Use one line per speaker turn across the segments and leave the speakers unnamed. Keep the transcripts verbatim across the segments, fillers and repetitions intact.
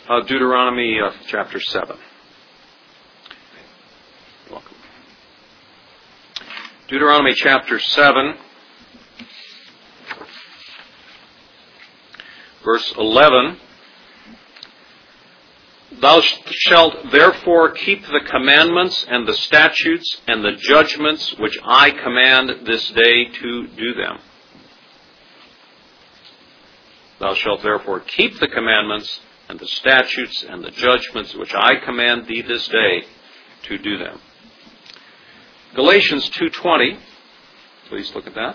uh, Deuteronomy uh, chapter seven. Welcome. Deuteronomy chapter seven, verse eleven. Thou shalt therefore keep the commandments and the statutes and the judgments which I command this day to do them. Thou shalt therefore keep the commandments and the statutes and the judgments which I command thee this day to do them. Galatians two twenty. Please look at that.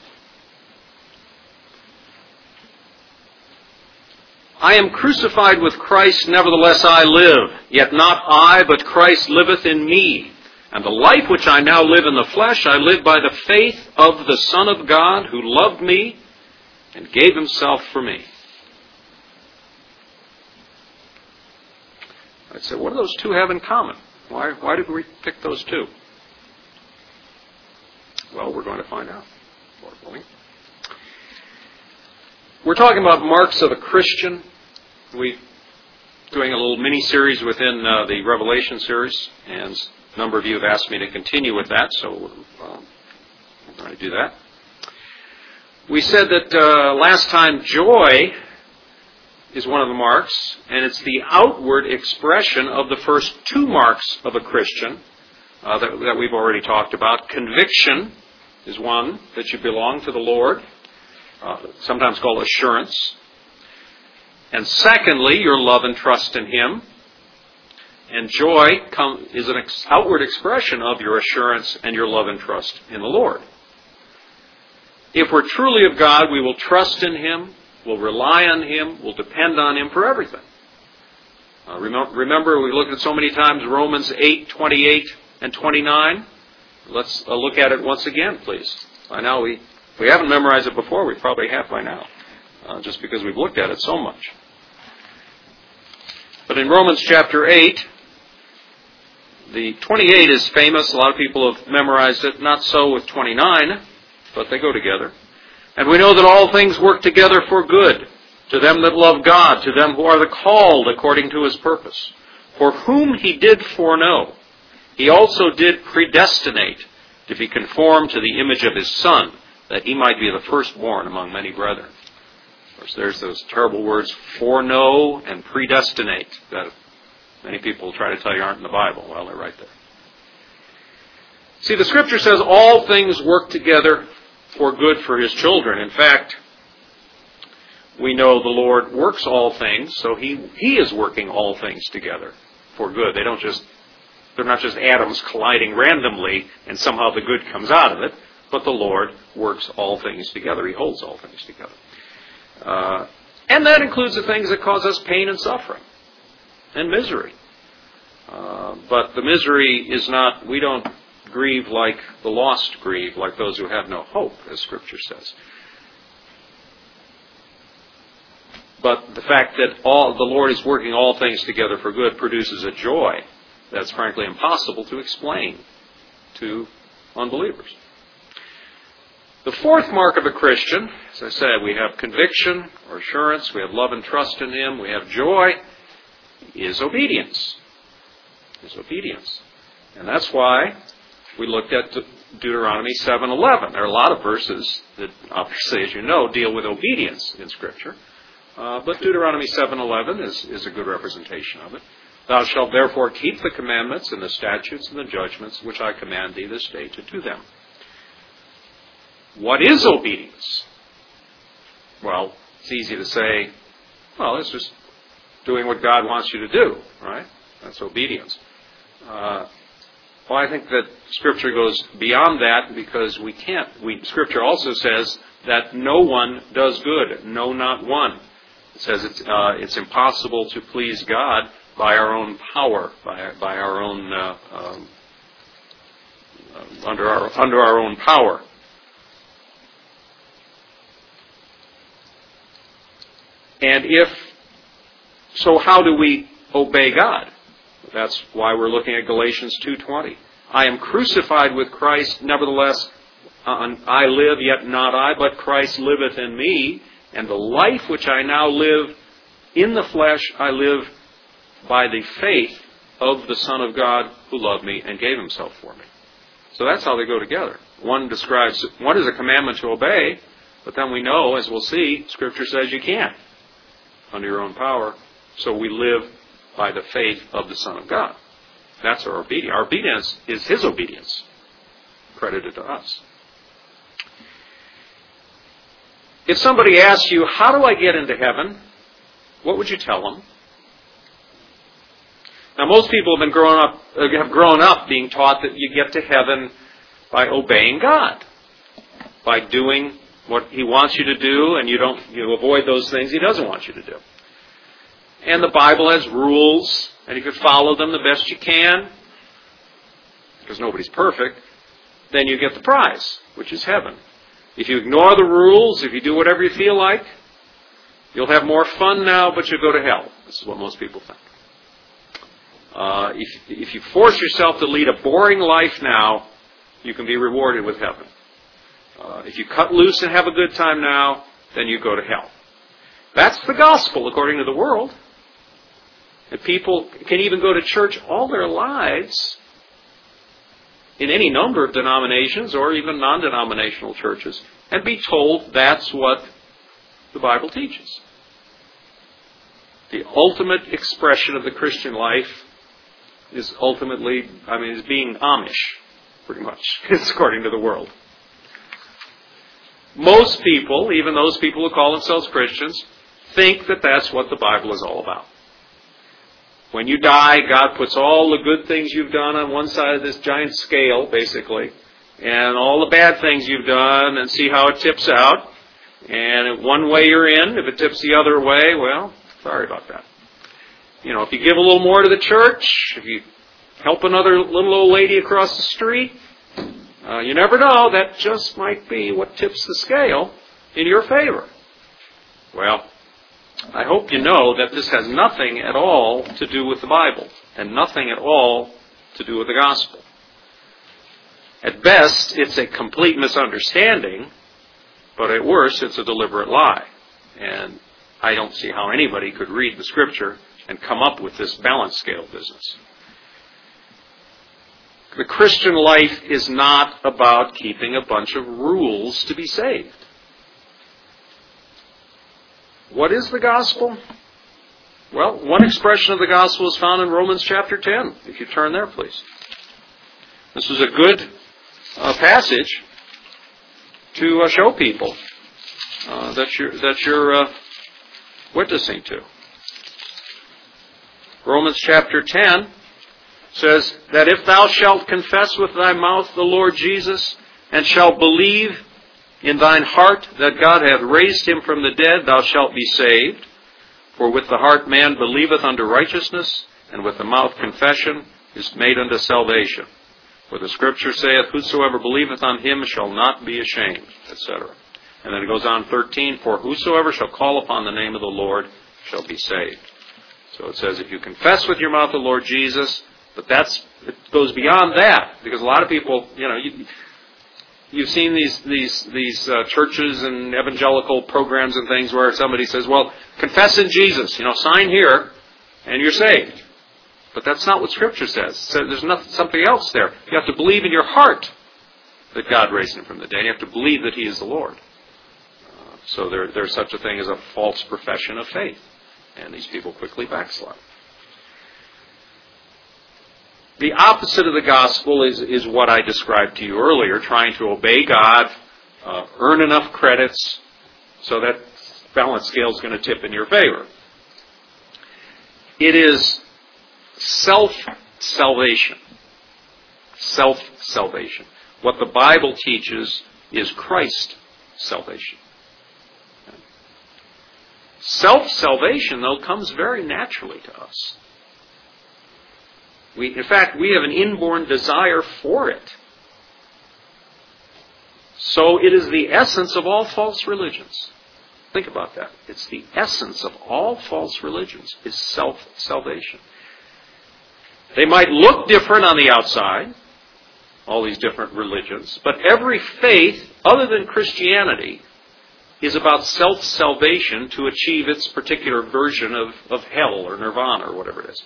I am crucified with Christ, nevertheless I live. Yet not I, but Christ liveth in me. And the life which I now live in the flesh, I live by the faith of the Son of God, who loved me and gave himself for me. I'd say, what do those two have in common? Why, why did we pick those two? Well, we're going to find out, Lord willing. We're talking about marks of a Christian. We're doing a little mini-series within uh, the Revelation series, and a number of you have asked me to continue with that, so uh, I'm going to do that. We said that uh, last time joy is one of the marks, and it's the outward expression of the first two marks of a Christian uh, that, that we've already talked about. Conviction is one, that you belong to the Lord. Uh, sometimes called assurance. And secondly, your love and trust in Him. And joy come, is an ex- outward expression of your assurance and your love and trust in the Lord. If we're truly of God, we will trust in Him, we'll rely on Him, we'll depend on Him for everything. Uh, remember, remember, we looked at so many times Romans eight, twenty-eight and twenty-nine. Let's uh, look at it once again, please. By now we... If we haven't memorized it before, we probably have by now, uh, just because we've looked at it so much. But in Romans chapter eight, the twenty-eight is famous. A lot of people have memorized it. Not so with twenty-nine, but they go together. And we know that all things work together for good, to them that love God, to them who are the called according to His purpose. For whom He did foreknow, He also did predestinate to be conformed to the image of His Son, that He might be the firstborn among many brethren. Of course, there's those terrible words, foreknow and predestinate, that many people try to tell you aren't in the Bible. Well, they're right there. See, the Scripture says all things work together for good for His children. In fact, we know the Lord works all things, so He, he is working all things together for good. They don't just, they're not just atoms colliding randomly and somehow the good comes out of it. But the Lord works all things together. He holds all things together. Uh, and that includes the things that cause us pain and suffering and misery. Uh, but the misery is not, we don't grieve like the lost grieve, like those who have no hope, as Scripture says. But the fact that all the Lord is working all things together for good produces a joy that's frankly impossible to explain to unbelievers. The fourth mark of a Christian, as I said, we have conviction or assurance, we have love and trust in Him, we have joy, is obedience. Is obedience. And that's why we looked at Deuteronomy seven eleven. There are a lot of verses that, obviously, as you know, deal with obedience in Scripture. Uh, but Deuteronomy seven eleven is, is a good representation of it. Thou shalt therefore keep the commandments and the statutes and the judgments which I command thee this day to do them. What is obedience? Well, it's easy to say, well, it's just doing what God wants you to do, right? That's obedience. Uh, well, I think that Scripture goes beyond that because we can't. We, Scripture also says that no one does good, no, not one. It says it's, uh, it's impossible to please God by our own power, by, by our own, uh, um, uh, under our under our own power. And if, so how do we obey God? That's why we're looking at Galatians two twenty. I am crucified with Christ, nevertheless I live, yet not I, but Christ liveth in me. And the life which I now live in the flesh, I live by the faith of the Son of God who loved me and gave himself for me. So that's how they go together. One describes, one is a commandment to obey, but then we know, as we'll see, Scripture says you can't under your own power. So we live by the faith of the Son of God. That's our obedience. Our obedience is his obedience, credited to us. If somebody asks you, how do I get into heaven? What would you tell them? Now, most people have been grown up, have grown up being taught that you get to heaven by obeying God, by doing what he wants you to do, and you don't you avoid those things he doesn't want you to do. And the Bible has rules, and you can follow them the best you can, because nobody's perfect. Then you get the prize, which is heaven. If you ignore the rules, if you do whatever you feel like, you'll have more fun now, but you'll go to hell. This is what most people think. Uh, if, if you force yourself to lead a boring life now, you can be rewarded with heaven. Uh, if you cut loose and have a good time now, then you go to hell. That's the gospel according to the world. And people can even go to church all their lives in any number of denominations or even non-denominational churches and be told that's what the Bible teaches. The ultimate expression of the Christian life is ultimately, I mean, is being Amish, pretty much, according to the world. Most people, even those people who call themselves Christians, think that that's what the Bible is all about. When you die, God puts all the good things you've done on one side of this giant scale, basically, and all the bad things you've done, and see how it tips out. And if one way you're in, if it tips the other way, well, sorry about that. You know, if you give a little more to the church, if you help another little old lady across the street, uh, you never know, that just might be what tips the scale in your favor. Well, I hope you know that this has nothing at all to do with the Bible, and nothing at all to do with the gospel. At best, it's a complete misunderstanding, but at worst, it's a deliberate lie. And I don't see how anybody could read the Scripture and come up with this balance scale business. The Christian life is not about keeping a bunch of rules to be saved. What is the gospel? Well, one expression of the gospel is found in Romans chapter ten. If you turn there, please. This is a good uh, passage to uh, show people uh, that you're, that you're uh, witnessing to. Romans chapter ten says that if thou shalt confess with thy mouth the Lord Jesus, and shalt believe in thine heart that God hath raised him from the dead, thou shalt be saved. For with the heart man believeth unto righteousness, and with the mouth confession is made unto salvation. For the Scripture saith, whosoever believeth on him shall not be ashamed, et cetera. And then it goes on thirteen, for whosoever shall call upon the name of the Lord shall be saved. So it says, if you confess with your mouth the Lord Jesus, but that's, it goes beyond that, because a lot of people, you know, you, you've seen these these these uh, churches and evangelical programs and things where somebody says, well, confess in Jesus, you know, sign here, and you're saved. But that's not what Scripture says. So there's nothing, something else there. You have to believe in your heart that God raised him from the dead. You have to believe that he is the Lord. Uh, so there, there's such a thing as a false profession of faith. And these people quickly backslide. The opposite of the gospel is, is what I described to you earlier, trying to obey God, uh, earn enough credits so that balance scale is going to tip in your favor. It is self-salvation. Self-salvation. What the Bible teaches is Christ salvation. Self-salvation, though, comes very naturally to us. We, in fact, we have an inborn desire for it. So it is the essence of all false religions. Think about that. It's the essence of all false religions is self-salvation. They might look different on the outside, all these different religions, but every faith other than Christianity is about self-salvation to achieve its particular version of, of hell or nirvana or whatever it is.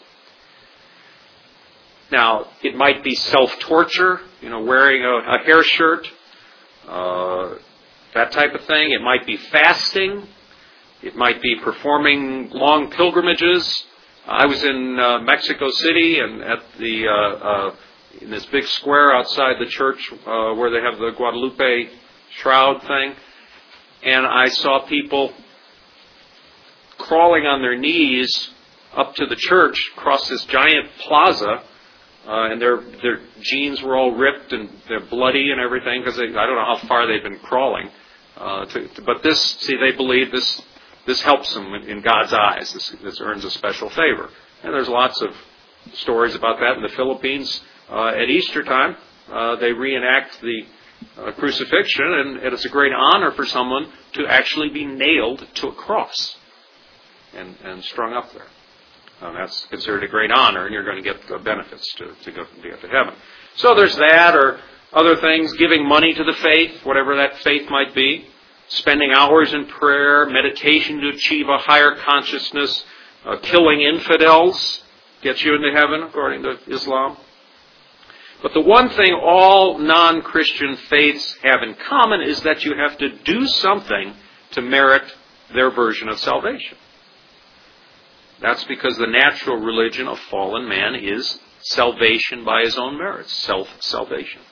Now, it might be self-torture, you know, wearing a, a hair shirt, uh, that type of thing. It might be fasting. It might be performing long pilgrimages. I was in uh, Mexico City and at the uh, uh, in this big square outside the church uh, where they have the Guadalupe shroud thing, and I saw people crawling on their knees up to the church across this giant plaza. Uh, and their their jeans were all ripped and they're bloody and everything because I don't know how far they've been crawling. Uh, to, to, but this, see, they believe this this helps them in, in God's eyes. This, this earns a special favor. And there's lots of stories about that in the Philippines. Uh, at Easter time, uh, they reenact the uh, crucifixion, and it is a great honor for someone to actually be nailed to a cross and, and strung up there. Um, that's considered a great honor, and you're going to get the benefits to, to go to get to heaven. So there's that, or other things, giving money to the faith, whatever that faith might be, spending hours in prayer, meditation to achieve a higher consciousness, uh, killing infidels gets you into heaven, according to Islam. But the one thing all non-Christian faiths have in common is that you have to do something to merit their version of salvation. That's because the natural religion of fallen man is salvation by his own merits, self-salvation.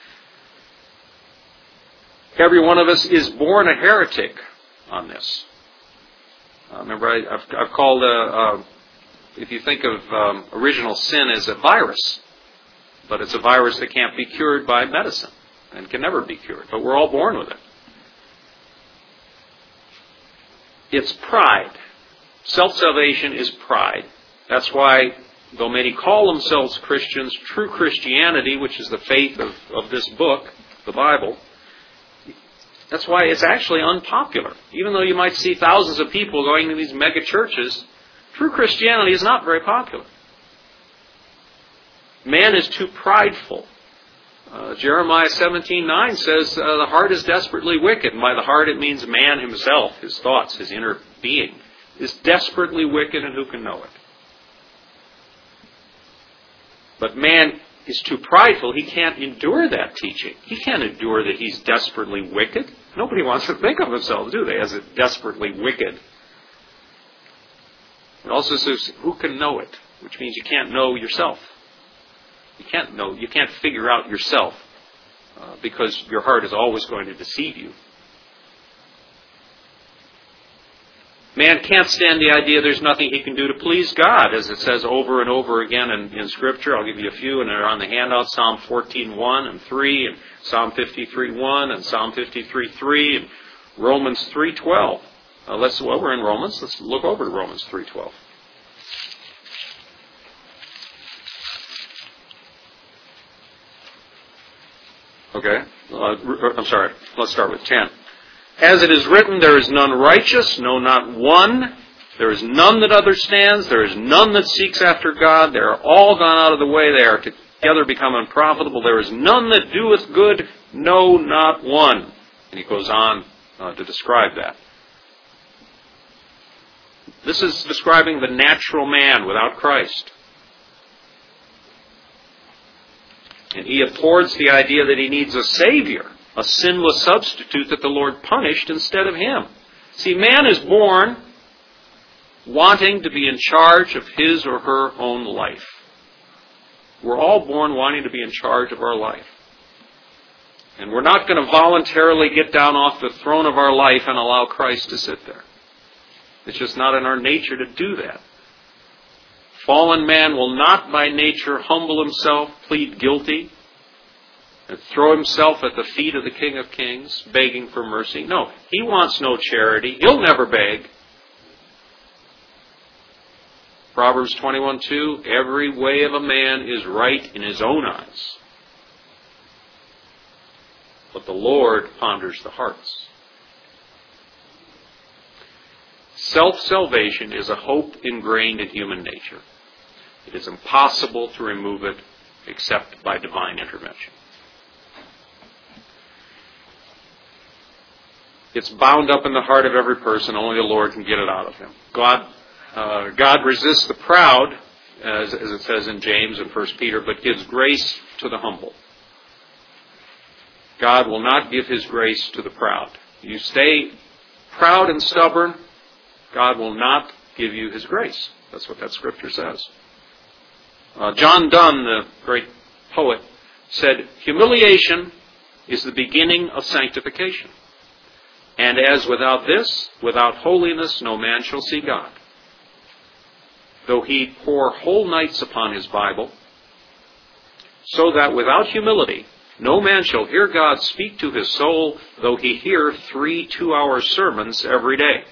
Every one of us is born a heretic on this. Uh, remember, I, I've, I've called, uh, uh, if you think of um, original sin as a virus, but it's a virus that can't be cured by medicine and can never be cured, but we're all born with it. It's pride. Self-salvation is pride. That's why, though many call themselves Christians, true Christianity, which is the faith of, of this book, the Bible, that's why it's actually unpopular. Even though you might see thousands of people going to these mega churches, true Christianity is not very popular. Man is too prideful. Uh, Jeremiah seventeen nine says, uh, the heart is desperately wicked. And by the heart it means man himself, his thoughts, his inner being, is desperately wicked, and who can know it? But man is too prideful. He can't endure that teaching. He can't endure that he's desperately wicked. Nobody wants to think of themselves, do they, as a desperately wicked. It also says, who can know it? Which means you can't know yourself. You can't know, you can't figure out yourself uh, because your heart is always going to deceive you. Man can't stand the idea there's nothing he can do to please God, as it says over and over again in, in Scripture. I'll give you a few, and they're on the handout, Psalm fourteen one and three, and Psalm fifty-three one, and Psalm fifty-three three, and Romans three twelve. Uh, let's, well, we're in Romans. Let's look over to Romans three twelve. Okay, uh, I'm sorry, let's start with ten. As it is written, there is none righteous, no, not one. There is none that understands. There is none that seeks after God. They are all gone out of the way. They are together become unprofitable. There is none that doeth good, no, not one. And he goes on uh, to describe that. This is describing the natural man without Christ. And he abhors the idea that he needs a Savior, a sinless substitute that the Lord punished instead of him. See, man is born wanting to be in charge of his or her own life. We're all born wanting to be in charge of our life. And we're not going to voluntarily get down off the throne of our life and allow Christ to sit there. It's just not in our nature to do that. Fallen man will not by nature humble himself, plead guilty, and throw himself at the feet of the King of Kings, begging for mercy. No, he wants no charity. He'll never beg. Proverbs twenty-one two, every way of a man is right in his own eyes, but the Lord ponders the hearts. Self-salvation is a hope ingrained in human nature. It is impossible to remove it except by divine intervention. It's bound up in the heart of every person. Only the Lord can get it out of him. God, uh, God resists the proud, as, as it says in James and First Peter, but gives grace to the humble. God will not give his grace to the proud. You stay proud and stubborn, God will not give you his grace. That's what that scripture says. Uh, John Donne, the great poet, said, humiliation is the beginning of sanctification. And as without this, without holiness, no man shall see God. Though he pour whole nights upon his Bible, so that without humility, no man shall hear God speak to his soul, though he hear three two-hour sermons every day.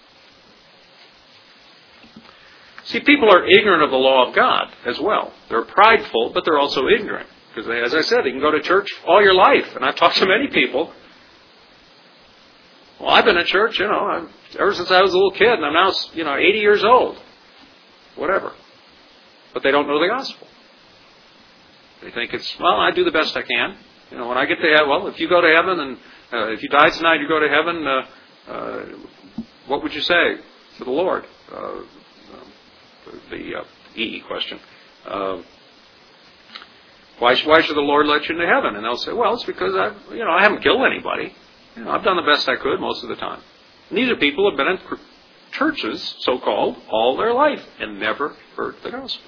See, people are ignorant of the law of God as well. They're prideful, but they're also ignorant. Because, as I said, you can go to church all your life. And I've talked to many people. Well, I've been at church, you know, I've, ever since I was a little kid, and I'm now, you know, eighty years old. Whatever. But they don't know the gospel. They think it's, well, I do the best I can. You know, when I get to heaven, well, if you go to heaven and uh, if you die tonight, you go to heaven, uh, uh, what would you say to the Lord? Uh, the uh, E E question. Uh, why, why should the Lord let you into heaven? And they'll say, well, it's because I, you know, I haven't killed anybody. You know, I've done the best I could most of the time. And these are people who have been in churches, so-called, all their life and never heard the gospel.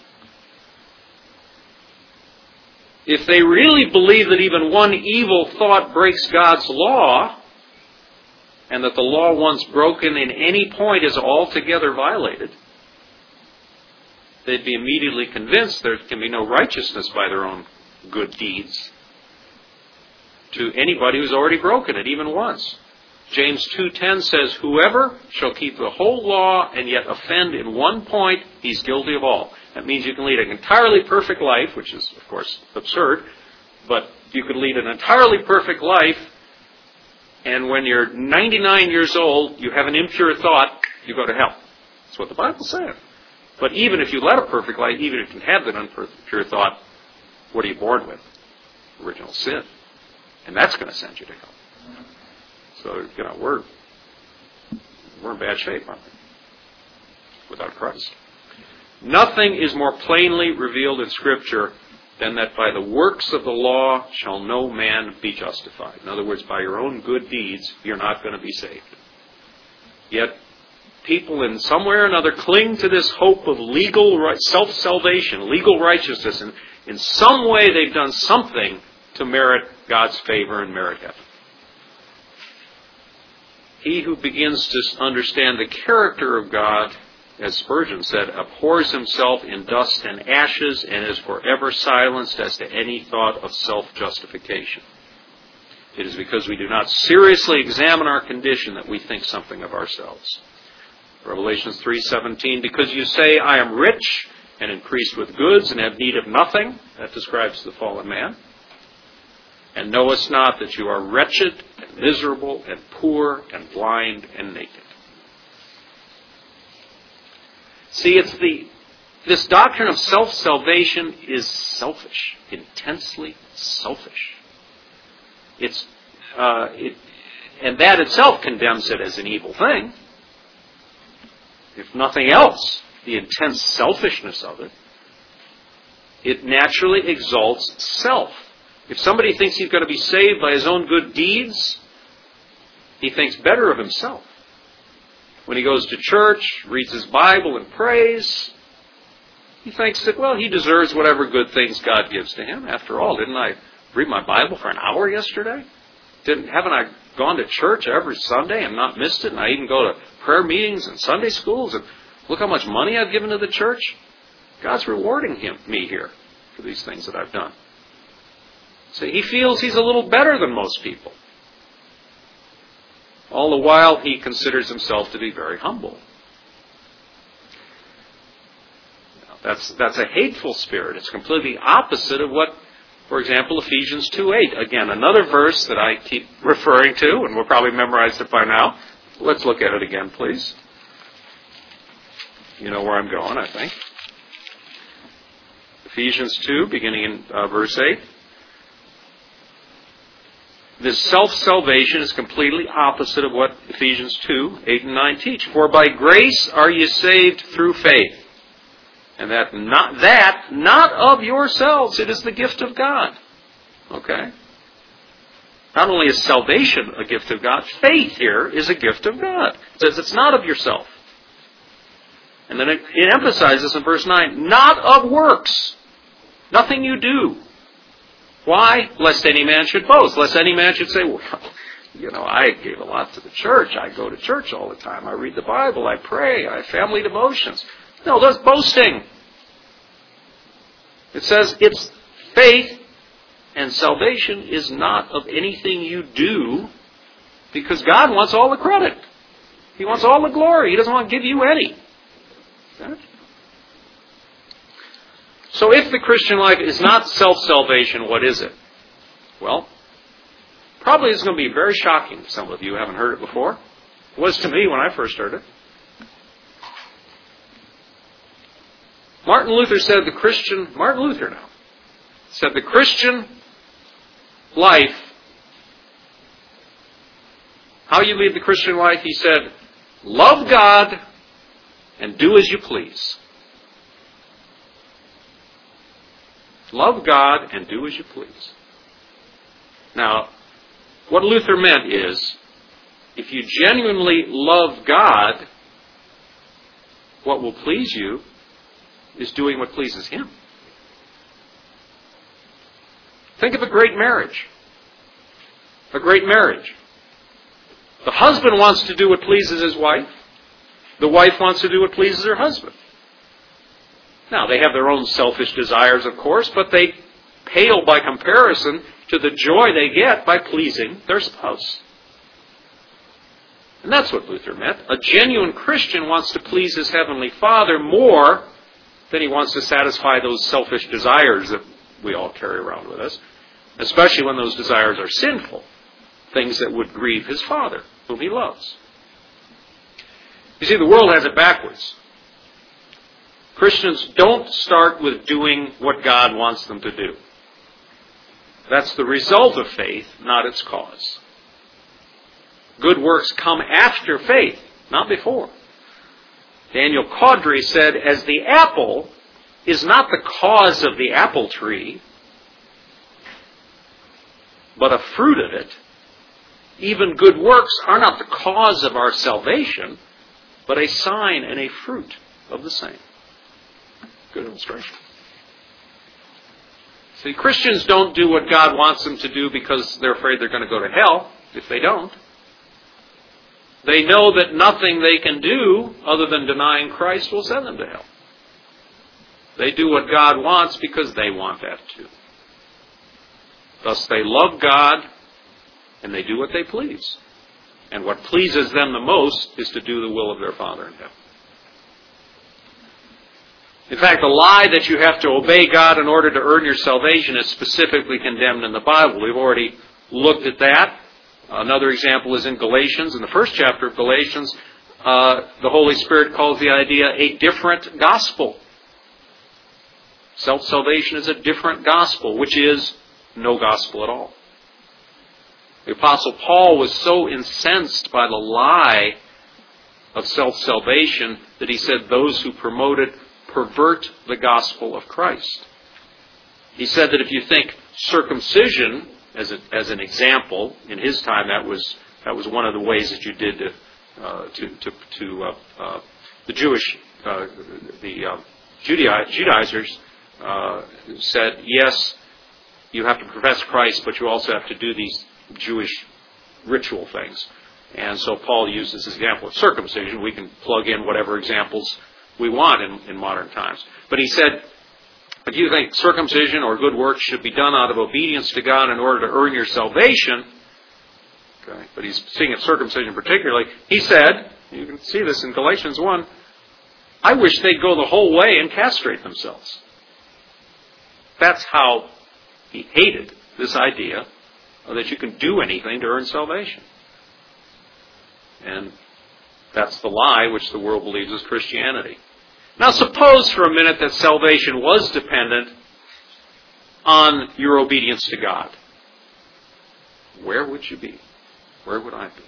If they really believe that even one evil thought breaks God's law, and that the law once broken in any point is altogether violated, they'd be immediately convinced there can be no righteousness by their own good deeds to anybody who's already broken it, even once. James two ten says, whoever shall keep the whole law and yet offend in one point, he's guilty of all. That means you can lead an entirely perfect life, which is, of course, absurd, but you could lead an entirely perfect life, and when you're ninety-nine years old, you have an impure thought, you go to hell. That's what the Bible says. But even if you led a perfect life, even if you have an impure thought, what are you born with? Original sin. And that's going to send you to hell. So, you know, we're, we're in bad shape, aren't we? Without Christ. Nothing is more plainly revealed in Scripture than that by the works of the law shall no man be justified. In other words, by your own good deeds, you're not going to be saved. Yet, people in some way or another cling to this hope of legal self-salvation, legal righteousness, and in some way they've done something to merit God's favor and merit heaven. He who begins to understand the character of God, as Spurgeon said, abhors himself in dust and ashes and is forever silenced as to any thought of self-justification. It is because we do not seriously examine our condition that we think something of ourselves. Revelation three seventeen, because you say, I am rich and increased with goods and have need of nothing. That describes the fallen man. And knowest not that you are wretched and miserable and poor and blind and naked. See, it's the this doctrine of self-salvation is selfish, intensely selfish. It's uh, it, and that itself condemns it as an evil thing. If nothing else, the intense selfishness of it, it naturally exalts self. If somebody thinks he's going to be saved by his own good deeds, he thinks better of himself. When he goes to church, reads his Bible and prays, he thinks that, well, he deserves whatever good things God gives to him. After all, didn't I read my Bible for an hour yesterday? Didn't, haven't I gone to church every Sunday and not missed it? And I even go to prayer meetings and Sunday schools, and look how much money I've given to the church. God's rewarding him, me here for these things that I've done. So he feels he's a little better than most people. All the while, he considers himself to be very humble. Now, that's, that's a hateful spirit. It's completely opposite of what, for example, Ephesians two eight. Again, another verse that I keep referring to, and we'll probably memorize it by now. Let's look at it again, please. You know where I'm going, I think. Ephesians two, beginning in uh, verse eight. this self-salvation is completely opposite of what Ephesians two, eight and nine teach. For by grace are you saved through faith. And that not, that, not of yourselves. It is the gift of God. Okay? Not only is salvation a gift of God, faith here is a gift of God. It says it's not of yourself. And then it, it emphasizes in verse nine, not of works. Nothing you do. Why? Lest any man should boast. Lest any man should say, well, you know, I gave a lot to the church. I go to church all the time. I read the Bible. I pray. I have family devotions. No, that's boasting. It says it's faith and salvation is not of anything you do because God wants all the credit. He wants all the glory. He doesn't want to give you any. Okay? So if the Christian life is not self-salvation, what is it? Well, probably it's going to be very shocking to some of you who haven't heard it before. It was to me when I first heard it. Martin Luther said the Christian, Martin Luther now, said the Christian life, how you lead the Christian life, he said, love God and do as you please. Love God and do as you please. Now, what Luther meant is, if you genuinely love God, what will please you is doing what pleases Him. Think of a great marriage. A great marriage. The husband wants to do what pleases his wife. The wife wants to do what pleases her husband. Now, they have their own selfish desires, of course, but they pale by comparison to the joy they get by pleasing their spouse. And that's what Luther meant. A genuine Christian wants to please his heavenly Father more than he wants to satisfy those selfish desires that we all carry around with us, especially when those desires are sinful, things that would grieve his Father, whom he loves. You see, the world has it backwards. Christians don't start with doing what God wants them to do. That's the result of faith, not its cause. Good works come after faith, not before. Daniel Cawdrey said, as the apple is not the cause of the apple tree, but a fruit of it, even good works are not the cause of our salvation, but a sign and a fruit of the same. Good illustration. See, Christians don't do what God wants them to do because they're afraid they're going to go to hell if they don't. They know that nothing they can do other than denying Christ will send them to hell. They do what God wants because they want that too. Thus they love God and they do what they please. And what pleases them the most is to do the will of their Father in heaven. In fact, the lie that you have to obey God in order to earn your salvation is specifically condemned in the Bible. We've already looked at that. Another example is in Galatians. In the first chapter of Galatians, uh, the Holy Spirit calls the idea a different gospel. Self-salvation is a different gospel, which is no gospel at all. The Apostle Paul was so incensed by the lie of self-salvation that he said those who promote it pervert the gospel of Christ. He said that if you think circumcision, as, a, as an example, in his time that was that was one of the ways that you did to uh, to to, to uh, uh, the Jewish uh, the uh, Judai- Judaizers uh, said yes, you have to profess Christ, but you also have to do these Jewish ritual things. And so Paul used this example of circumcision. We can plug in whatever examples we want in, in modern times. But he said, if you think circumcision or good works should be done out of obedience to God in order to earn your salvation, okay, but he's seeing it circumcision particularly, he said, you can see this in Galatians one, I wish they'd go the whole way and castrate themselves. That's how he hated this idea that you can do anything to earn salvation. And that's the lie which the world believes is Christianity. Now suppose for a minute that salvation was dependent on your obedience to God. where would you be? Where would I be?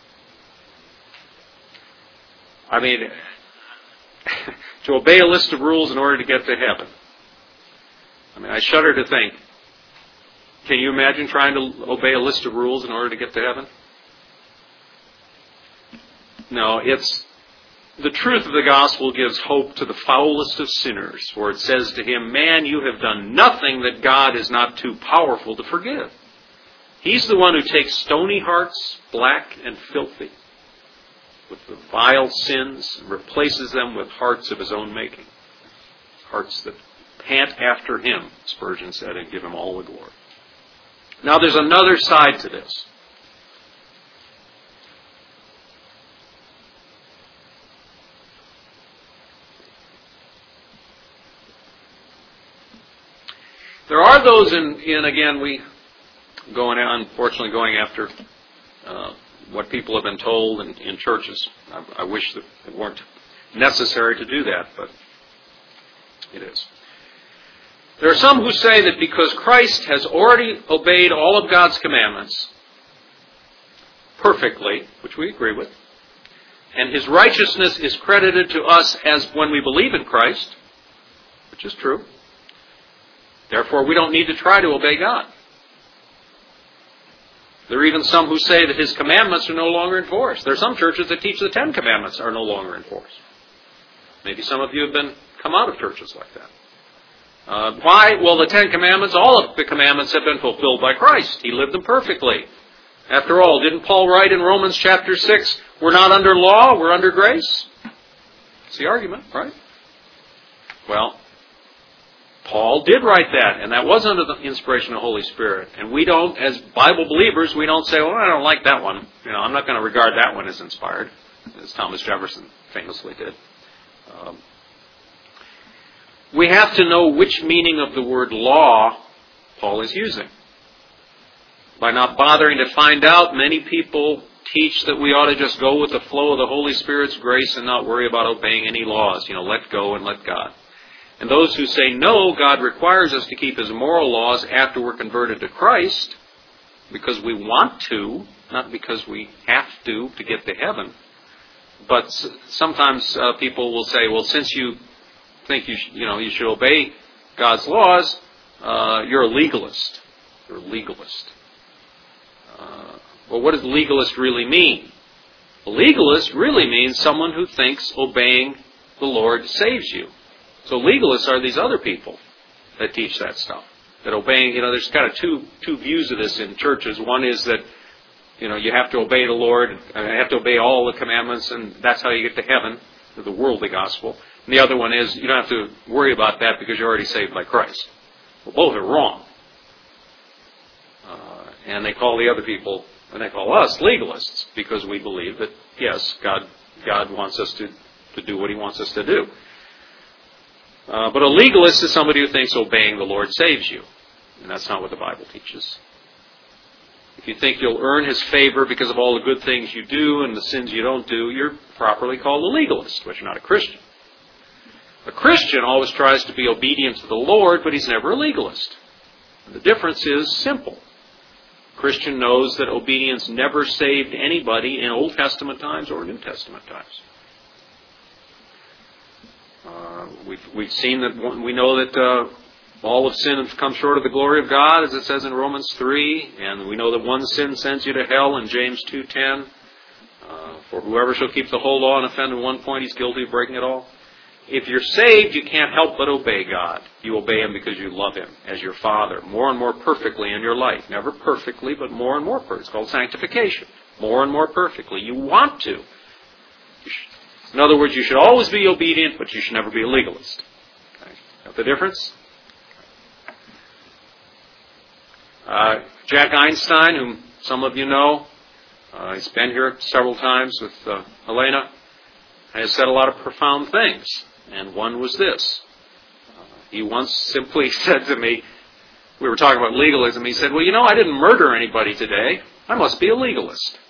I mean, to obey a list of rules in order to get to heaven. I mean, I shudder to think. Can you imagine trying to obey a list of rules in order to get to heaven? No, it's the truth of the gospel gives hope to the foulest of sinners, for it says to him, man, you have done nothing that God is not too powerful to forgive. He's the one who takes stony hearts, black and filthy, with the vile sins, and replaces them with hearts of his own making. Hearts that pant after him, Spurgeon said, and give him all the glory. Now there's another side to this. There are those in, in again, we going unfortunately going after uh, what people have been told in, in churches. I, I wish that it weren't necessary to do that, but it is. There are some who say that because Christ has already obeyed all of God's commandments perfectly, which we agree with, and his righteousness is credited to us as when we believe in Christ, which is true, therefore we don't need to try to obey God. There are even some who say that his commandments are no longer in force. There are some churches that teach the Ten Commandments are no longer in force. Maybe some of you have been come out of churches like that. Uh, why? Well, the Ten Commandments, all of the commandments have been fulfilled by Christ. He lived them perfectly. After all, didn't Paul write in Romans chapter six, we're not under law, we're under grace? It's the argument, right? Well, Paul did write that, and that was under the inspiration of the Holy Spirit. And we don't, as Bible believers, we don't say, well, I don't like that one. You know, I'm not going to regard that one as inspired, as Thomas Jefferson famously did. Um, we have to know which meaning of the word law Paul is using. By not bothering to find out, many people teach that we ought to just go with the flow of the Holy Spirit's grace and not worry about obeying any laws. You know, let go and let God. And those who say, no, God requires us to keep his moral laws after we're converted to Christ, because we want to, not because we have to, to get to heaven. But sometimes uh, people will say, well, since you think you, sh- you know, you should obey God's laws, uh, you're a legalist. You're a legalist. Uh, well, what does legalist really mean? A legalist really means someone who thinks obeying the Lord saves you. So legalists are these other people that teach that stuff. That obeying, you know, there's kind of two two views of this in churches. One is that, you know, you have to obey the Lord, and you have to obey all the commandments, and that's how you get to heaven, the worldly gospel. And the other one is you don't have to worry about that because you're already saved by Christ. Well, both are wrong. Uh, and they call the other people, and they call us legalists, because we believe that, yes, God God wants us to, to do what he wants us to do. Uh, but a legalist is somebody who thinks obeying the Lord saves you. And that's not what the Bible teaches. If you think you'll earn his favor because of all the good things you do and the sins you don't do, you're properly called a legalist, but you're not a Christian. A Christian always tries to be obedient to the Lord, but he's never a legalist. And the difference is simple. A Christian knows that obedience never saved anybody in Old Testament times or New Testament times. Uh, we've, we've seen that, one, we know that uh, all of sin has come short of the glory of God, as it says in Romans three, and we know that one sin sends you to hell in James two ten. Uh, for whoever shall keep the whole law and offend in one point, he's guilty of breaking it all. If you're saved, you can't help but obey God. You obey him because you love him as your Father, more and more perfectly in your life. Never perfectly, but more and more perfectly. It's called sanctification. More and more perfectly. You want to. You should, in other words, you should always be obedient, but you should never be a legalist. Okay. Got the difference? Uh, Jack Einstein, whom some of you know, uh, he's been here several times with uh, Helena, has said a lot of profound things. And one was this. Uh, he once simply said to me, we were talking about legalism, he said, well, you know, I didn't murder anybody today. I must be a legalist.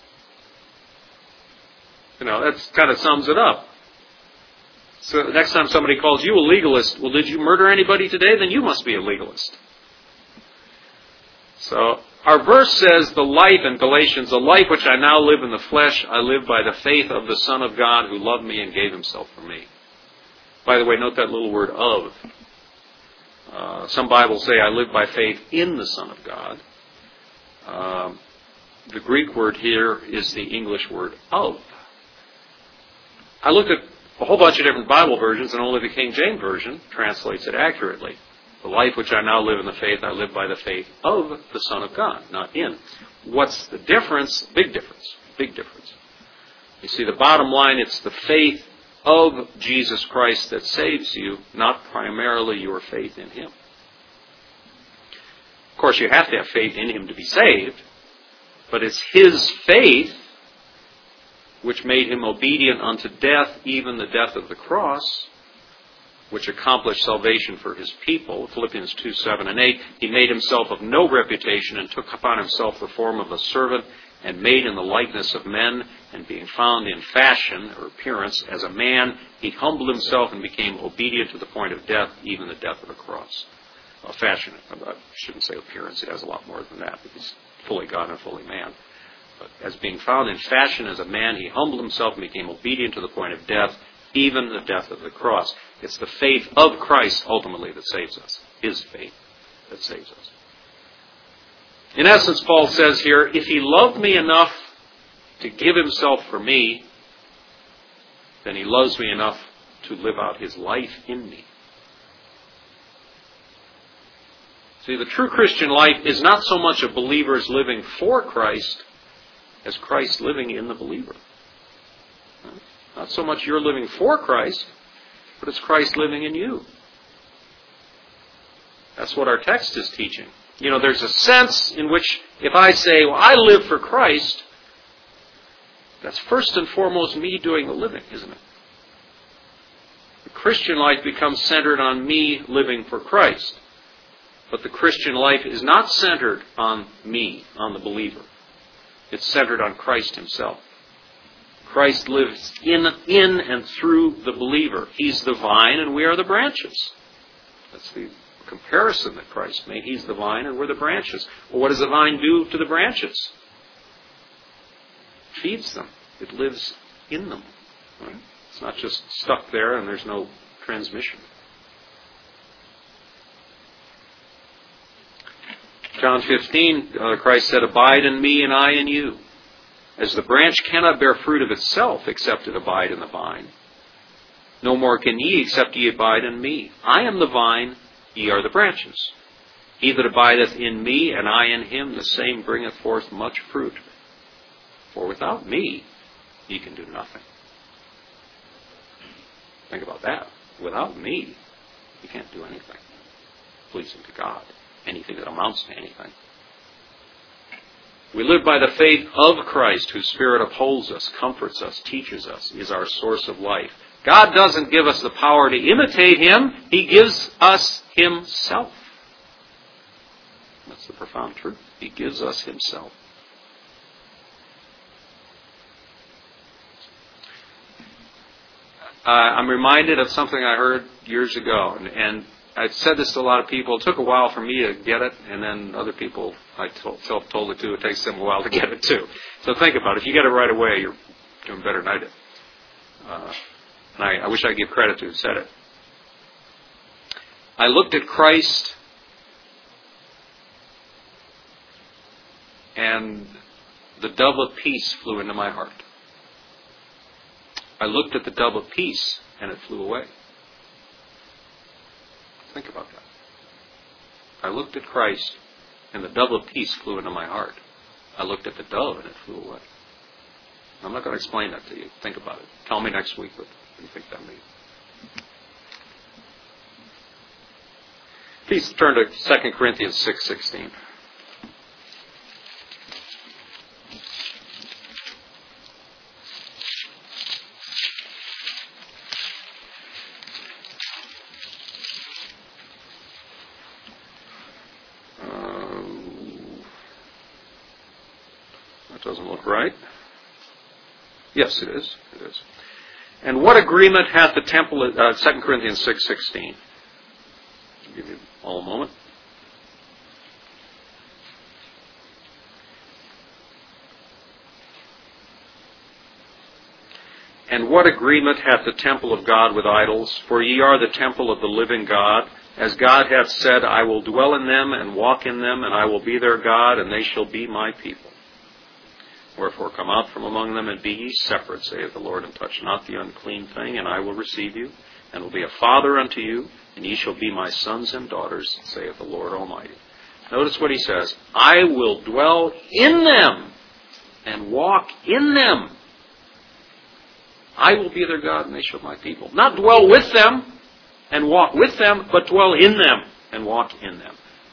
You know, that kind of sums it up. So next time somebody calls you a legalist, well, did you murder anybody today? Then you must be a legalist. So our verse says the life in Galatians, the life which I now live in the flesh, I live by the faith of the Son of God who loved me and gave himself for me. By the way, note that little word of. Uh, some Bibles say I live by faith in the Son of God. Um, the Greek word here is the English word of. I looked at a whole bunch of different Bible versions, and only the King James Version translates it accurately. The life which I now live in the faith, I live by the faith of the Son of God, not in. What's the difference? Big difference. Big difference. You see, the bottom line, it's the faith of Jesus Christ that saves you, not primarily your faith in Him. Of course, you have to have faith in Him to be saved, but it's His faith which made Him obedient unto death, even the death of the cross, which accomplished salvation for His people. Philippians two, seven and eight. He made Himself of no reputation and took upon Himself the form of a servant and made in the likeness of men, and being found in fashion or appearance as a man, He humbled Himself and became obedient to the point of death, even the death of the cross. Well, fashion, I shouldn't say appearance. It has a lot more than that. He's fully God and fully man. But as being found in fashion as a man, He humbled Himself and became obedient to the point of death, even the death of the cross. It's the faith of Christ ultimately that saves us. His faith that saves us. In essence, Paul says here, if He loved me enough to give Himself for me, then He loves me enough to live out His life in me. See, the true Christian life is not so much a believer's living for Christ as Christ living in the believer. Not so much you're living for Christ, but it's Christ living in you. That's what our text is teaching. You know, there's a sense in which if I say, well, I live for Christ, that's first and foremost me doing the living, isn't it? The Christian life becomes centered on me living for Christ. But the Christian life is not centered on me, on the believer. It's centered on Christ Himself. Christ lives in, in and through the believer. He's the vine and we are the branches. That's the comparison that Christ made. He's the vine and we're the branches. Well, what does the vine do to the branches? It feeds them. It lives in them. Right? It's not just stuck there and there's no transmission. John fifteen, uh, Christ said, abide in me and I in you. As the branch cannot bear fruit of itself except it abide in the vine. No more can ye except ye abide in me. I am the vine, ye are the branches. He that abideth in me and I in him, the same bringeth forth much fruit. For without me ye can do nothing. Think about that. Without me, you can't do anything pleasing to God. Anything that amounts to anything. We live by the faith of Christ, whose Spirit upholds us, comforts us, teaches us, is our source of life. God doesn't give us the power to imitate Him. He gives us Himself. That's the profound truth. He gives us Himself. Uh, I'm reminded of something I heard years ago, and, and I've said this to a lot of people. It took a while for me to get it, and then other people I told, told it to. It takes them a while to get it too. So think about it. If you get it right away, you're doing better than I did. Uh, and I, I wish I could give credit to who said it. I looked at Christ, and the dove of peace flew into my heart. I looked at the dove of peace, and it flew away. Think about that. I looked at Christ, and the dove of peace flew into my heart. I looked at the dove, and it flew away. I'm not going to explain that to you. Think about it. Tell me next week what you think that means. Please turn to Second Corinthians six sixteen. Doesn't look right. Yes, it is. It is. And what agreement hath the temple, uh, Second Corinthians six sixteen. I'll give you all a moment. And what agreement hath the temple of God with idols? For ye are the temple of the living God. As God hath said, I will dwell in them and walk in them, and I will be their God, and they shall be my people. Wherefore come out from among them, and be ye separate, saith the Lord, and touch not the unclean thing, and I will receive you, and will be a father unto you, and ye shall be my sons and daughters, saith the Lord Almighty. Notice what he says. I will dwell in them, and walk in them. I will be their God, and they shall be my people. Not dwell with them, and walk with them, but dwell in them, and walk in them.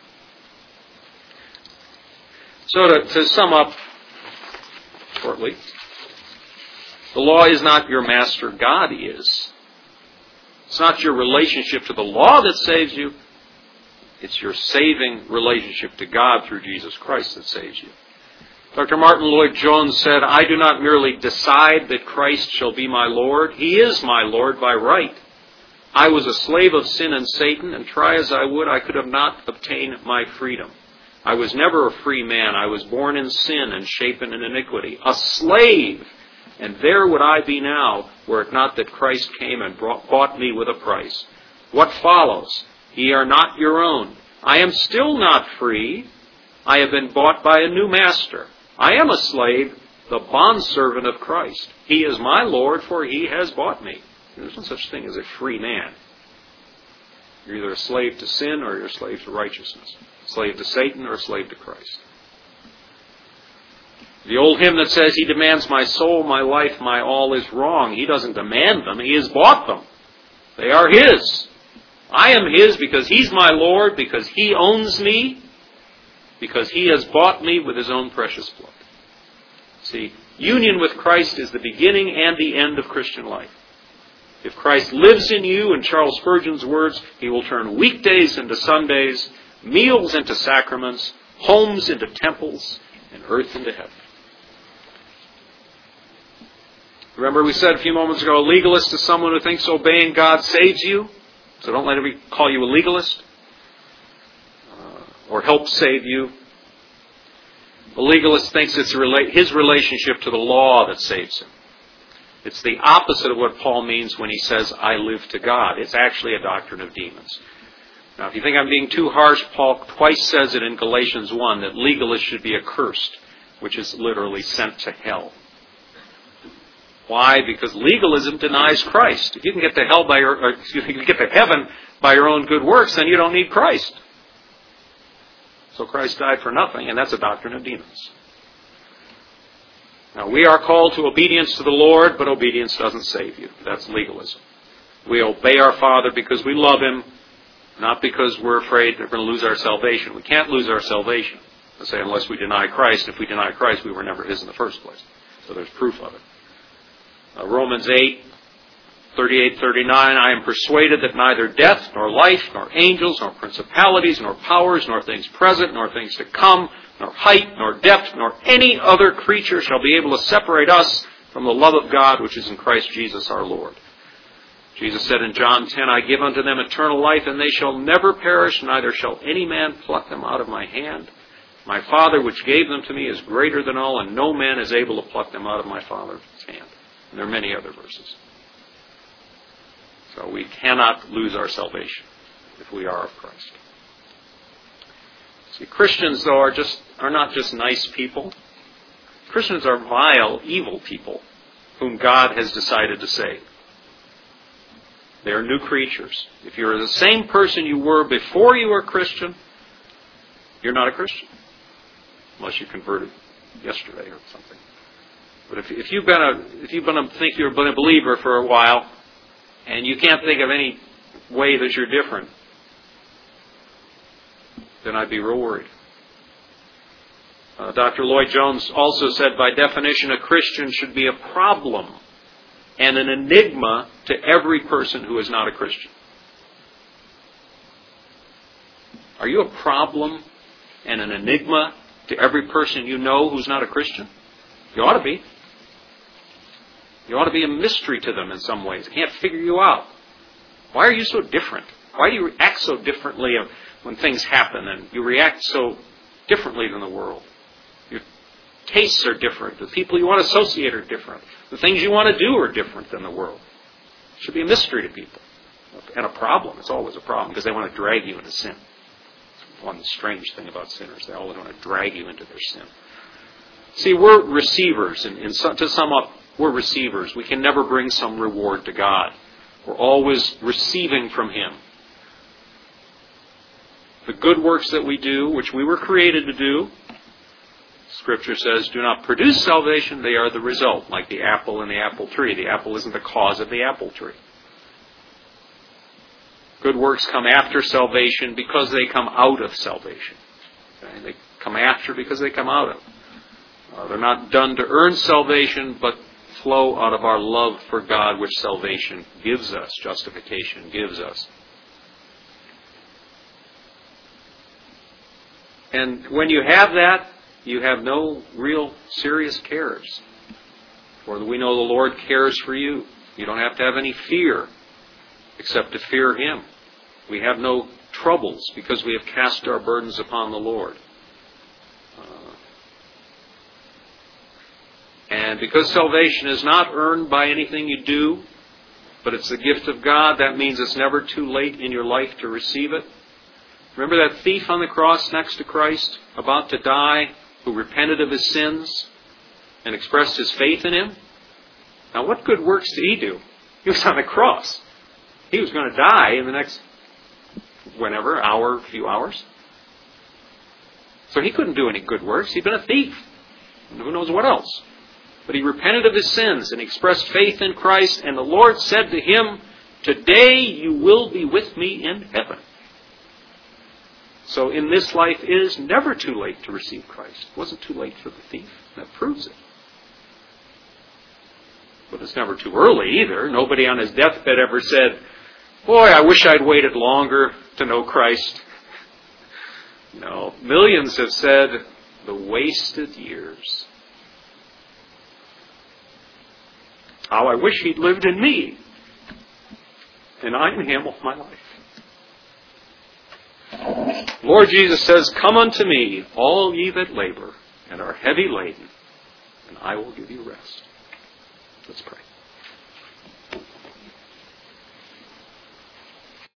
So to, to sum up, shortly, the law is not your master, God is. It's not your relationship to the law that saves you. It's your saving relationship to God through Jesus Christ that saves you. Doctor Martin Lloyd-Jones said, I do not merely decide that Christ shall be my Lord. He is my Lord by right. I was a slave of sin and Satan, and try as I would, I could have not obtained my freedom. I was never a free man. I was born in sin and shapen in iniquity. A slave! And there would I be now, were it not that Christ came and brought, bought me with a price. What follows? Ye are not your own. I am still not free. I have been bought by a new master. I am a slave, the bondservant of Christ. He is my Lord, for he has bought me. There's no such thing as a free man. You're either a slave to sin or you're a slave to righteousness. A slave to Satan or a slave to Christ. The old hymn that says, He demands my soul, my life, my all is wrong. He doesn't demand them. He has bought them. They are His. I am His because He's my Lord, because He owns me, because He has bought me with His own precious blood. See, union with Christ is the beginning and the end of Christian life. If Christ lives in you, in Charles Spurgeon's words, He will turn weekdays into Sundays, meals into sacraments, homes into temples, and earth into heaven. Remember we said a few moments ago, a legalist is someone who thinks obeying God saves you. So don't let anybody call you a legalist uh, or help save you. A legalist thinks it's his relationship to the law that saves him. It's the opposite of what Paul means when he says, I live to God. It's actually a doctrine of demons. Now, if you think I'm being too harsh, Paul twice says it in Galatians one, that legalists should be accursed, which is literally sent to hell. Why? Because legalism denies Christ. If you can get to hell by your, or excuse me, you can get to heaven by your own good works, then you don't need Christ. So Christ died for nothing, and that's a doctrine of demons. Now, we are called to obedience to the Lord, but obedience doesn't save you. That's legalism. We obey our Father because we love Him, not because we're afraid we're going to lose our salvation. We can't lose our salvation. I say unless we deny Christ. If we deny Christ, we were never His in the first place. So there's proof of it. Uh, Romans eight, thirty-eight, thirty-nine, I am persuaded that neither death, nor life, nor angels, nor principalities, nor powers, nor things present, nor things to come, nor height, nor depth, nor any other creature shall be able to separate us from the love of God which is in Christ Jesus our Lord. Jesus said in John ten, I give unto them eternal life, and they shall never perish, neither shall any man pluck them out of my hand. My Father which gave them to me is greater than all, and no man is able to pluck them out of my Father's hand. And there are many other verses. So we cannot lose our salvation if we are of Christ. See, Christians, though, are just are not just nice people. Christians are vile, evil people whom God has decided to save. They are new creatures. If you're the same person you were before you were a Christian, you're not a Christian. Unless you converted yesterday or something. But if, if you've been a, if you've been a, think you've been a believer for a while, and you can't think of any way that you're different, then I'd be real worried. Uh, Doctor Lloyd-Jones also said, by definition, a Christian should be a problem and an enigma to every person who is not a Christian. Are you a problem and an enigma to every person you know who's not a Christian? You ought to be. You ought to be a mystery to them in some ways. They can't figure you out. Why are you so different? Why do you react so differently when things happen, and you react so differently than the world? Your tastes are different. The people you want to associate are different. The things you want to do are different than the world. It should be a mystery to people. And a problem. It's always a problem because they want to drag you into sin. It's one strange thing about sinners. They always want to drag you into their sin. See, we're receivers. And, and so, to sum up, we're receivers. We can never bring some reward to God. We're always receiving from Him. The good works that we do, which we were created to do, Scripture says, do not produce salvation, they are the result, like the apple in the apple tree. The apple isn't the cause of the apple tree. Good works come after salvation because they come out of salvation. Okay? They come after because they come out of. Uh, they're not done to earn salvation, but flow out of our love for God, which salvation gives us, justification gives us. And when you have that, you have no real serious cares. For we know the Lord cares for you. You don't have to have any fear except to fear Him. We have no troubles because we have cast our burdens upon the Lord. Uh, and because salvation is not earned by anything you do, but it's the gift of God, that means it's never too late in your life to receive it. Remember that thief on the cross next to Christ, about to die, who repented of his sins and expressed his faith in Him? Now, what good works did he do? He was on the cross. He was going to die in the next, whenever, hour, few hours. So he couldn't do any good works. He'd been a thief. And who knows what else. But he repented of his sins and expressed faith in Christ, and the Lord said to him, "Today you will be with me in heaven." So in this life, it is never too late to receive Christ. It wasn't too late for the thief. That proves it. But it's never too early either. Nobody on his deathbed ever said, "Boy, I wish I'd waited longer to know Christ." No. Millions have said, "The wasted years. How I wish He'd lived in me, and I in Him all my life." Lord Jesus says, "Come unto me, all ye that labor and are heavy laden, and I will give you rest." Let's pray.